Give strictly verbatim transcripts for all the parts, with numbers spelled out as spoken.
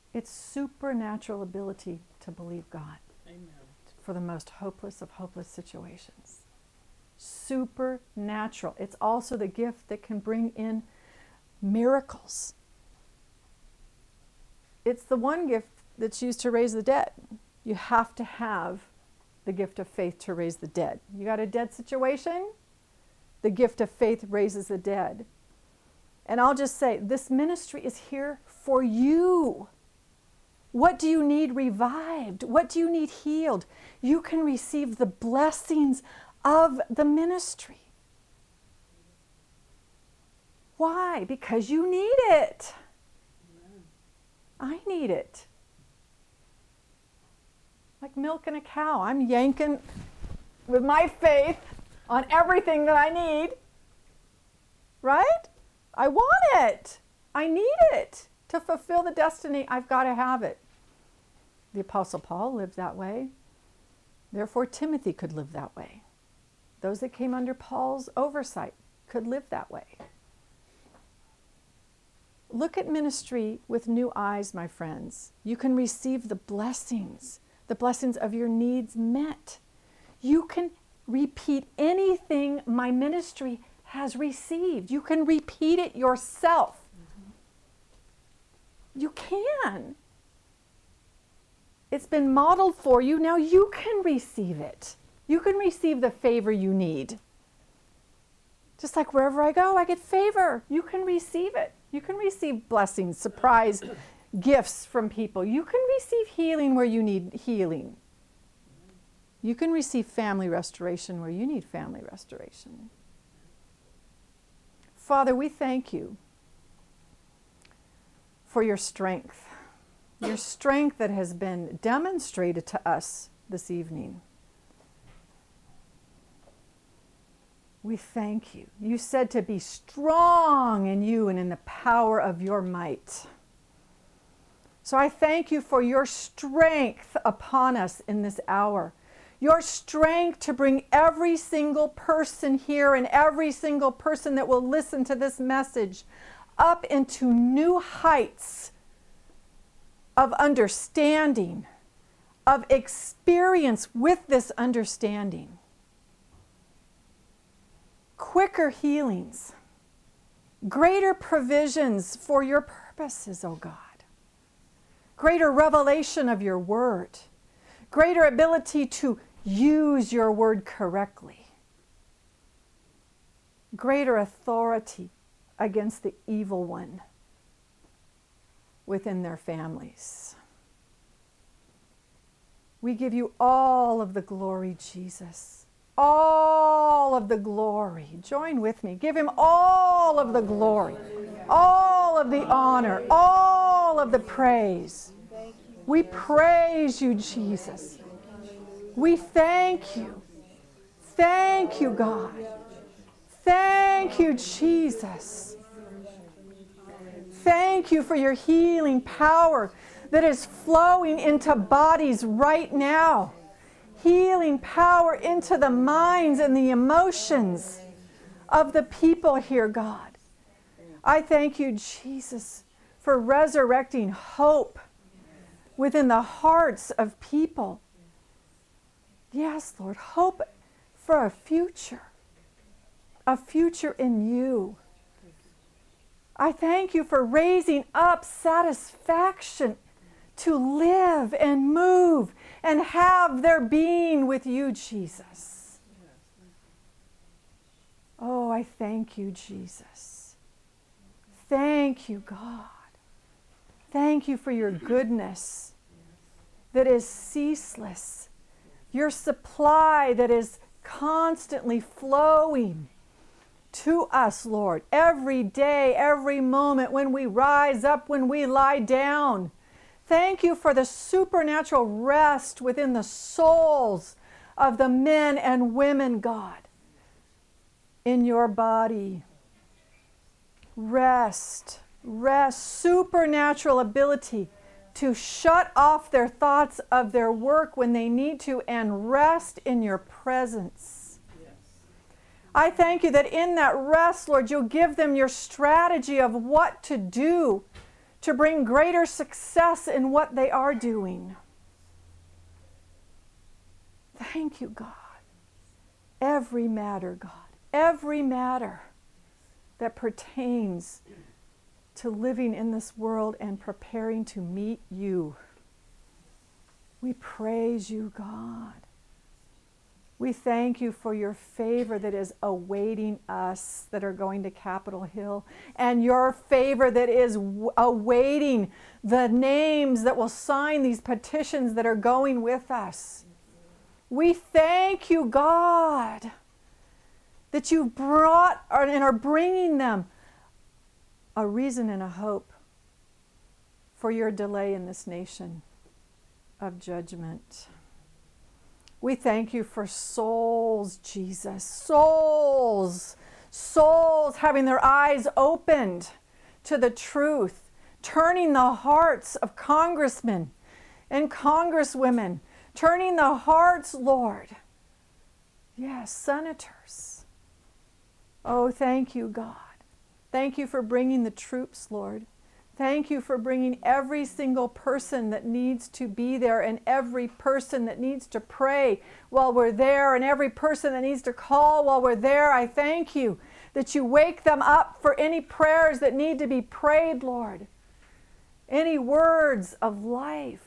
It's supernatural ability to believe God. Amen. For the most hopeless of hopeless situations. Supernatural. It's also the gift that can bring in miracles. It's the one gift that's used to raise the dead. You have to have the gift of faith to raise the dead. You got a dead situation? The gift of faith raises the dead. And I'll just say, this ministry is here for you. What do you need revived? What do you need healed? You can receive the blessings of the ministry. Why? Because you need it. Amen. I need it. Like milking a cow. I'm yanking with my faith on everything that I need. Right? I want it. I need it. To fulfill the destiny, I've got to have it. The Apostle Paul lived that way. Therefore, Timothy could live that way. Those that came under Paul's oversight could live that way. Look at ministry with new eyes, my friends. You can receive the blessings, the blessings of your needs met. You can repeat anything my ministry has received. You can repeat it yourself. Mm-hmm. You can. It's been modeled for you. Now you can receive it. You can receive the favor you need. Just like wherever I go, I get favor. You can receive it. You can receive blessings, surprise gifts from people. You can receive healing where you need healing. You can receive family restoration where you need family restoration. Father, we thank you for your strength, your strength that has been demonstrated to us this evening. We thank you. You said to be strong in you and in the power of your might. So I thank you for your strength upon us in this hour. Your strength to bring every single person here and every single person that will listen to this message up into new heights of understanding, of experience with this understanding. Quicker healings, greater provisions for your purposes, O God. Greater revelation of your word, greater ability to use your word correctly, greater authority against the evil one within their families. We give you all of the glory, Jesus. All of the glory. Join with me. Give him all of the glory, all of the honor, all of the praise. We praise you, Jesus. We thank you. Thank you, God. Thank you, Jesus. Thank you for your healing power that is flowing into bodies right now. Healing power into the minds and the emotions of the people here, God. I thank you, Jesus, for resurrecting hope within the hearts of people. Yes, Lord, hope for a future, a future in you. I thank you for raising up satisfaction to live and move and have their being with you, Jesus. Oh, I thank you, Jesus. Thank you, God. Thank you for your goodness that is ceaseless, your supply that is constantly flowing to us, Lord, every day, every moment, when we rise up, when we lie down. Thank you for the supernatural rest within the souls of the men and women, God, in your body. Rest, rest, supernatural ability to shut off their thoughts of their work when they need to and rest in your presence. Yes. I thank you that in that rest, Lord, you'll give them your strategy of what to do to bring greater success in what they are doing. Thank you, God. Every matter, God, every matter that pertains to living in this world and preparing to meet you. We praise you, God. We thank you for your favor that is awaiting us that are going to Capitol Hill, and your favor that is w- awaiting the names that will sign these petitions that are going with us. We thank you, God, that you've brought and are bringing them a reason and a hope for your delay in this nation of judgment. We thank you for souls, Jesus. Souls. Souls having their eyes opened to the truth. Turning the hearts of congressmen and congresswomen. Turning the hearts, Lord. Yes, senators. Oh, thank you, God. Thank you for bringing the troops, Lord. Thank you for bringing every single person that needs to be there, and every person that needs to pray while we're there, and every person that needs to call while we're there. I thank you that you wake them up for any prayers that need to be prayed, Lord. Any words of life.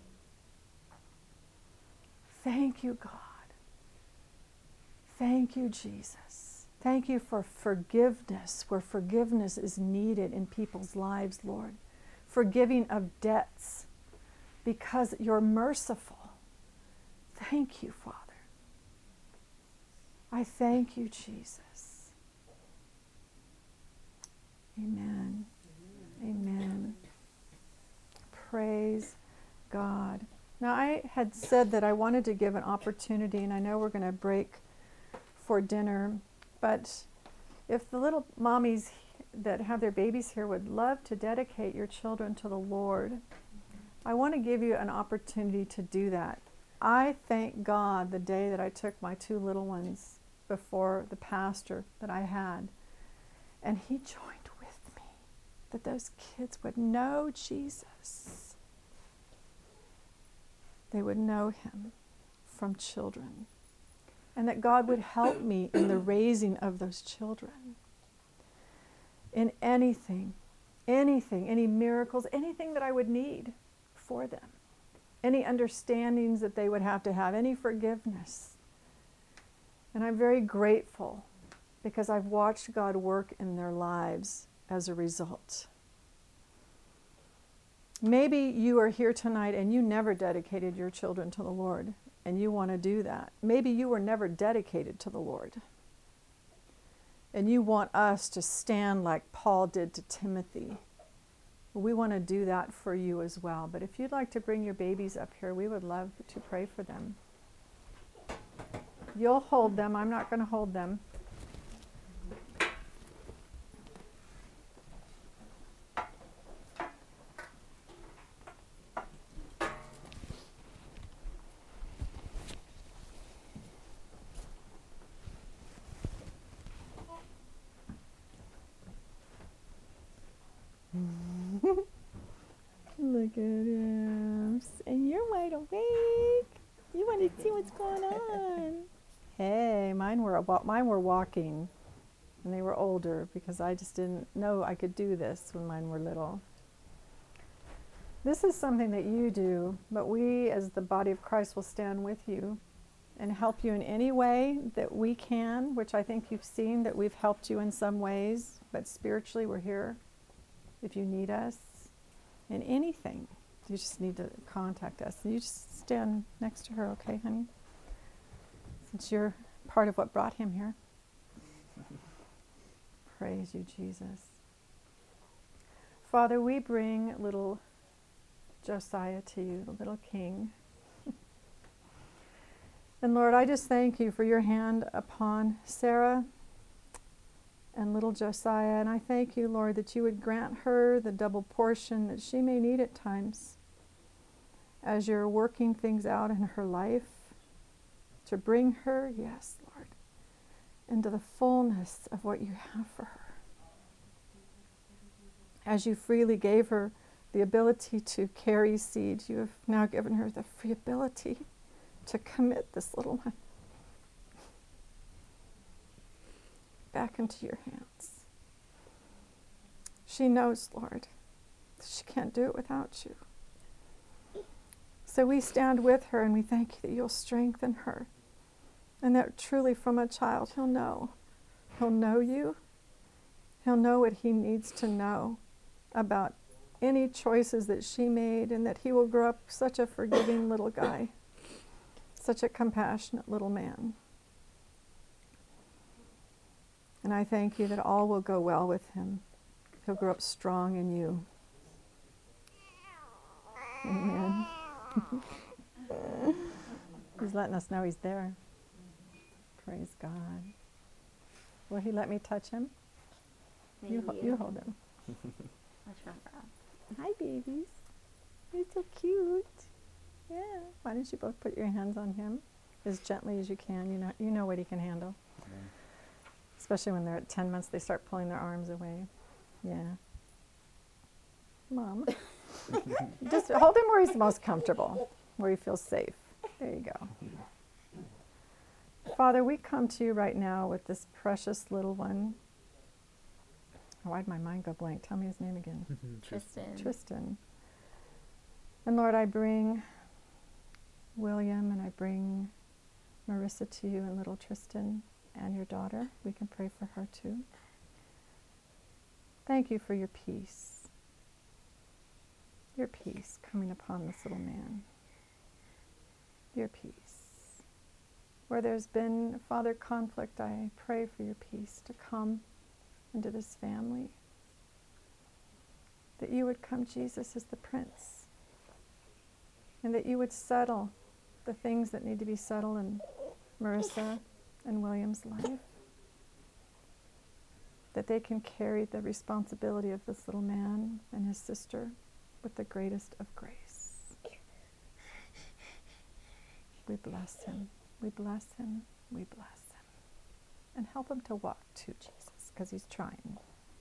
Thank you, God. Thank you, Jesus. Thank you for forgiveness where forgiveness is needed in people's lives, Lord. Forgiving of debts because you're merciful. Thank you, Father. I thank you, Jesus. Amen. Amen. Praise God. Now, I had said that I wanted to give an opportunity, and I know we're going to break for dinner, but if the little mommies that have their babies here would love to dedicate your children to the Lord, I want to give you an opportunity to do that. I thank God the day that I took my two little ones before the pastor that I had, and he joined with me, that those kids would know Jesus. They would know him from children. And that God would help me in the raising of those children. In anything, anything, any miracles, anything that I would need for them. Any understandings that they would have to have, any forgiveness. And I'm very grateful because I've watched God work in their lives as a result. Maybe you are here tonight and you never dedicated your children to the Lord, and you want to do that. Maybe you were never dedicated to the Lord, and you want us to stand like Paul did to Timothy. We want to do that for you as well. But if you'd like to bring your babies up here, we would love to pray for them. You'll hold them. I'm not going to hold them. Look at him. And you're wide awake. You want to see what's going on. Hey, mine were mine were walking, and they were older because I just didn't know I could do this when mine were little. This is something that you do, but we as the body of Christ will stand with you and help you in any way that we can, which I think you've seen that we've helped you in some ways, but spiritually we're here if you need us in anything. You just need to contact us. You just stand next to her, okay, honey? Since you're part of what brought him here. Praise you, Jesus. Father, we bring little Josiah to you, the little king. And Lord, I just thank you for your hand upon Sarah and little Josiah, and I thank you, Lord, that you would grant her the double portion that she may need at times as you're working things out in her life to bring her, yes, Lord, into the fullness of what you have for her. As you freely gave her the ability to carry seed. You have now given her the free ability to commit this little one back into your hands. She knows, Lord, that she can't do it without you. So we stand with her and we thank you that you'll strengthen her, and that truly from a child he'll know. He'll know you. He'll know what he needs to know about any choices that she made, and that he will grow up such a forgiving little guy, such a compassionate little man. And I thank you that all will go well with him. He'll grow up strong in you. Amen. He's letting us know he's there. Praise God. Will he let me touch him? Maybe. You, ho- you hold him. I'll try, Rob. Hi, babies. You're so cute. Yeah. Why don't you both put your hands on him as gently as you can? You know, you know what he can handle. Yeah. Especially when they're at ten months, they start pulling their arms away. Yeah. Mom. Just hold him where he's most comfortable, where he feels safe. There you go. Father, we come to you right now with this precious little one. Why'd my mind go blank? Tell me his name again. Tristan. Tristan. And Lord, I bring William and I bring Marissa to you and little Tristan and your daughter. We can pray for her too. Thank you for your peace. Your peace coming upon this little man. Your peace. Where there's been, Father, conflict, I pray for your peace to come into this family. That you would come, Jesus, as the Prince. And that you would settle the things that need to be settled in Marissa and William's life. That they can carry the responsibility of this little man and his sister with the greatest of grace. We bless him. We bless him. We bless him. And help him to walk too, Jesus, because he's trying.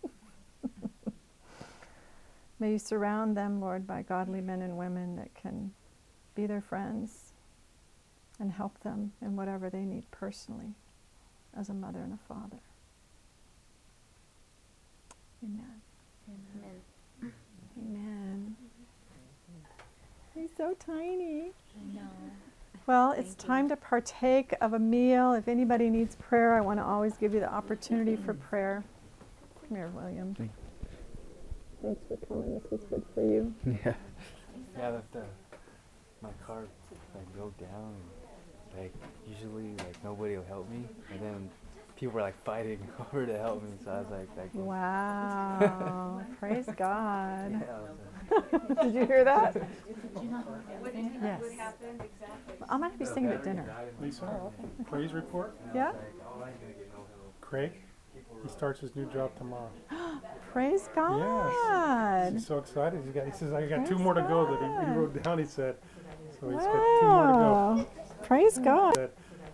May you surround them, Lord, by godly men and women that can be their friends and help them in whatever they need personally as a mother and a father. Amen. Amen. Amen. He's so tiny. I know. Well, it's Thank you. time to partake of a meal. If anybody needs prayer, I want to always give you the opportunity for prayer. Come here, William. Thank- Thanks for coming. This was good for you. Yeah. Yeah, that the my car like broke down. And, like usually, like nobody will help me, and then people were like fighting over to help me. So I was like, like Wow. Praise God. Yeah, I was like, Did you hear that? What Yes. Well, I'm going to be singing at dinner. Lisa, praise report. Yeah? Craig, he starts his new job tomorrow. Praise God. He's so excited. He's got, he says, I got two Praise more to go that he, he God. wrote down, he said. So he's got two more to go. Wow. Praise God. That